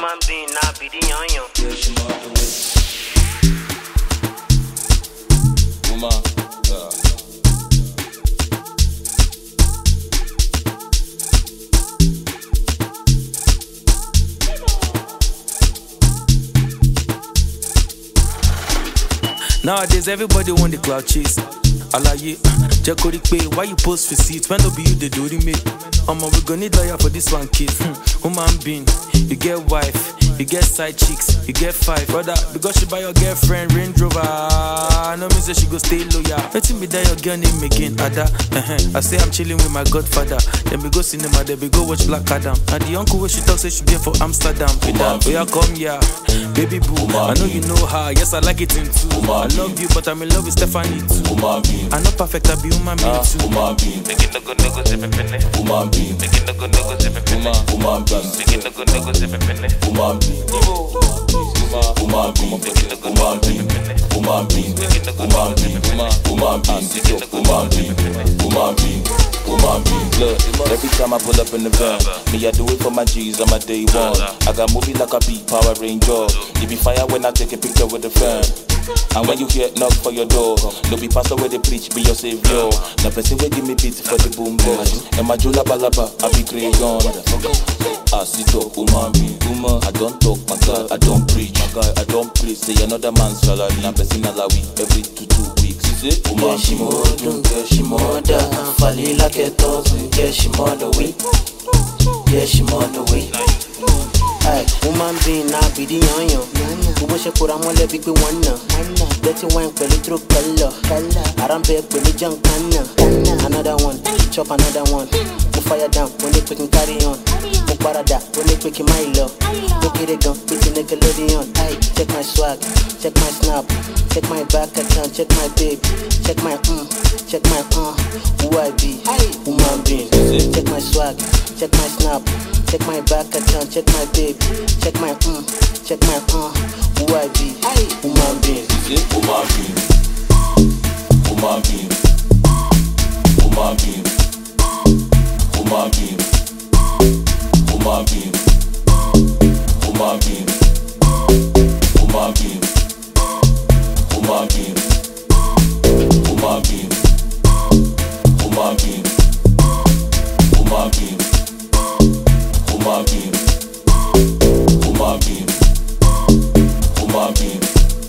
Woman being not be the young. Yeah, she more the way. Woman, Nowadays, everybody want the cloud chase. Alaye, Jekori pay. Why you post for seats? When don't be you, they do the me. We gonna need lawyer for this one, kid. Human being, you get wife, you get side chicks, you get five. Brother, because she buy your girlfriend Range Rover, no mean say she go stay loyal. Let me die your girl name again, Ada. I say I'm chilling with my godfather. Then we go cinema, then we go watch Black Adam. And the uncle where she talk say she get for Amsterdam. With that, where you come here, baby boo. I know you know her, yes I like it in too. I love you, but I'm in love with Stephanie too. I'm not perfect, I be human being too. Making the good niggas every minute. Making the good niggas every minute. Making the good niggas every minute. Making the good niggas every minute. Look, every time I pull up in the van, me I do it for my G's on my day one. I got movie like a beat, Power Ranger. It be fire when I take a picture with the fan. And when you hear knock for your door, no be pastor where they preach, be your savior. The person will give me beats for the boom box. And my jula balaba, I be crayon. I sit up, woman, I don't talk, my guy, I don't preach, my guy, I don't preach. Say another man's salary, I'm person alawi every 2 weeks. Is it? Yeah, she more do, yeah, she more da. Fali like a toss, yeah, she more the way. Yeah, she more the way. Ay, woman being not be the young. Who wish I could have more let big one. Let's wine for the true color. I don't pay for the junk canna. Another one, chop another one. Move fire down when they quick and carry on. Move parada when they quick in my love. Look at it gun, it's a Nickelodeon. Ay, check my swag, check my snap, check my back account, check my babe, check my check my who I be, woman being. Check my swag, check my snap, check my back account, check my babe, check my check my who I be, woman being. Woman being, woman being, woman being, woman being, woman being, woman being, woman being, woman being, woman being, woman being, woman being, woman being, woman being, woman being.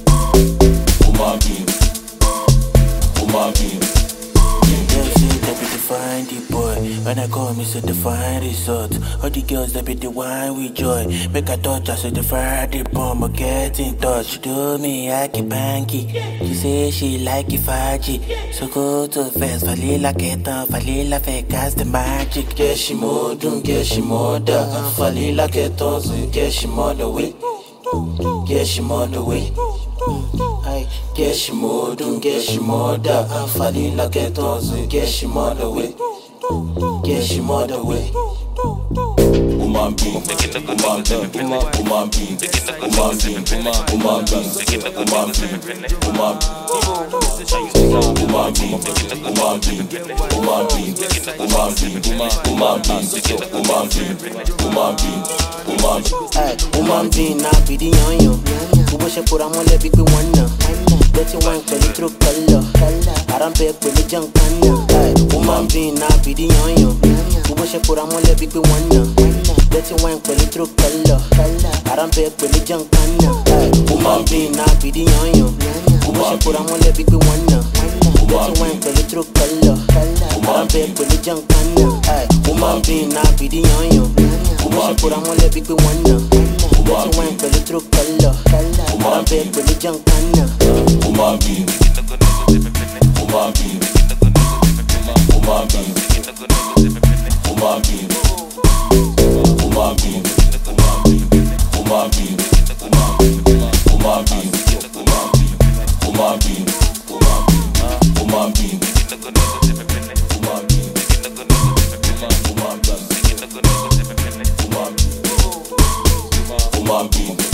Define the boy. When I call me, say define resort. All the girls that be the wine with joy. Make a touch, I say the Friday bomb. I get in touch. She told me I keep banky. She say she like it faji. So go to the fest. Falila ketan, falila fake the magic. Yeah, she more doom, yeah, she more da. Falila ketan, yeah, she more the way. Yeah, she more the way. Yeah, she more doom, yeah, she more da. Falila ketan, yeah, she more the way. Yeah, she more the way. Woman being, making the good niggas every minute. woman being, Making the good niggas every minute. woman being, Making the good niggas every minute. woman being, woman being, Making the good woman niggas being, every minute. woman being, Making the good woman niggas being, every minute. woman being, Making the good woman niggas being, every minute. woman being, woman being. Ay, woman being not be the young. Who wish I could have more let big one. Let's wine for the true color. I don't pay for the junk canna. Ay, woman being not be the young. Who wish I could have more let big one. Let's wine for the true color. I don't pay for the junk canna. Ay, woman being not be the young. Who wish I could have more let big one. Let's wine for the true color. I don't pay for the junk canna. Ay, woman being not be the young. Who wish I could have more let big one. Let's wine for the true color. I don't pay for the junk canna. Woman being, Making the good niggas every minute. woman being, Making the good niggas every minute. woman being, Making the good niggas every minute. woman being, woman being, woman being, woman being, woman being, woman being, Making the good niggas every minute. woman being, Making the good niggas every minute. woman being, Making the good niggas every minute. woman being.